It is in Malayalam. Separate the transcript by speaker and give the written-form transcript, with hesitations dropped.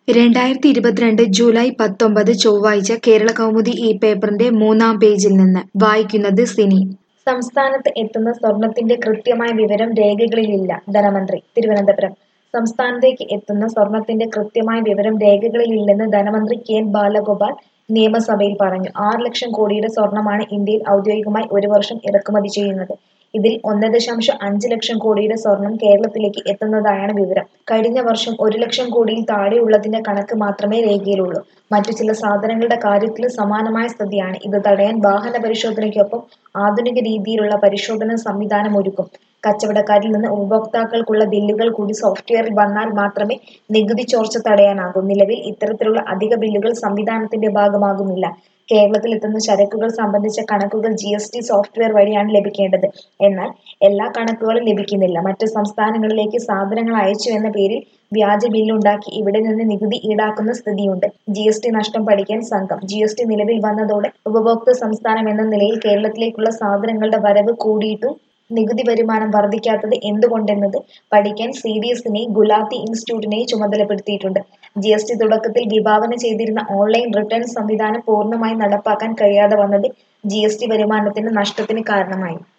Speaker 1: 2022 ജൂലൈ 19 ചൊവ്വാഴ്ച കേരളകൗമുദി ഈ പേപ്പറിന്റെ 3-ാം പേജിൽ നിന്ന് വായിക്കുന്നത് സിനി.
Speaker 2: സംസ്ഥാനത്ത് എത്തുന്ന സ്വർണത്തിന്റെ കൃത്യമായ വിവരം രേഖകളിലില്ല. ധനമന്ത്രി തിരുവനന്തപുരം. സംസ്ഥാനത്തേക്ക് എത്തുന്ന സ്വർണത്തിന്റെ കൃത്യമായ വിവരം രേഖകളിലില്ലെന്ന് ധനമന്ത്രി കെ. എൻ. ബാലഗോപാൽ നിയമസഭയിൽ പറഞ്ഞു. 6 ലക്ഷം കോടിയുടെ സ്വർണമാണ് ഇന്ത്യയിൽ ഔദ്യോഗികമായി ഒരു വർഷം ഇറക്കുമതി ചെയ്യുന്നത്. ഇതിൽ 1.5 ലക്ഷം കോടിയുടെ സ്വർണം കേരളത്തിലേക്ക് എത്തുന്നതായാണ് വിവരം. കഴിഞ്ഞ വർഷം 1 ലക്ഷം കോടിയിൽ താഴെയുള്ളതിന്റെ കണക്ക് മാത്രമേ രേഖയിലുള്ളൂ. മറ്റു ചില സാധനങ്ങളുടെ കാര്യത്തിലും സമാനമായ സ്ഥിതിയാണ്. ഇത് തടയാൻ വാഹന പരിശോധനയ്ക്കൊപ്പം ആധുനിക രീതിയിലുള്ള പരിശോധനാ സംവിധാനം ഒരുക്കും. കച്ചവടക്കാരിൽ നിന്ന് ഉപഭോക്താക്കൾക്കുള്ള ബില്ലുകൾ കൂടി സോഫ്റ്റ്വെയറിൽ വന്നാൽ മാത്രമേ നികുതി ചോർച്ച തടയാനാകൂ. നിലവിൽ ഇത്തരത്തിലുള്ള അധിക ബില്ലുകൾ സംവിധാനത്തിന്റെ ഭാഗമാകുന്നില്ല. കേരളത്തിൽ എത്തുന്ന ചരക്കുകൾ സംബന്ധിച്ച കണക്കുകൾ GST സോഫ്റ്റ്വെയർ വഴിയാണ് ലഭിക്കേണ്ടത്. എന്നാൽ എല്ലാ കണക്കുകളും ലഭിക്കുന്നില്ല. മറ്റു സംസ്ഥാനങ്ങളിലേക്ക് സാധനങ്ങൾ അയച്ചു എന്ന പേരിൽ വ്യാജ ബില്ലുണ്ടാക്കി ഇവിടെ നിന്ന് നികുതി ഈടാക്കുന്ന സ്ഥിതിയുണ്ട്. GST നഷ്ടം പഠിക്കാൻ സംഘം. GST നിലവിൽ വന്നതോടെ ഉപഭോക്തൃ സംസ്ഥാനം എന്ന നിലയിൽ കേരളത്തിലേക്കുള്ള സാധനങ്ങളുടെ വരവ് കൂടിയിട്ടും നികുതി വരുമാനം വർദ്ധിക്കാത്തത് എന്തുകൊണ്ടെന്നത് പഠിക്കാൻ CDSനെയും ഗുലാത്തി ഇൻസ്റ്റിറ്റ്യൂട്ടിനെയും ചുമതലപ്പെടുത്തിയിട്ടുണ്ട്. GST തുടക്കത്തിൽ വിഭാവന ചെയ്തിരുന്ന ഓൺലൈൻ റിട്ടേൺ സംവിധാനം പൂർണ്ണമായി നടപ്പാക്കാൻ കഴിയാതെ വന്നത് GST വരുമാനത്തിന്റെ നഷ്ടത്തിന് കാരണമായി.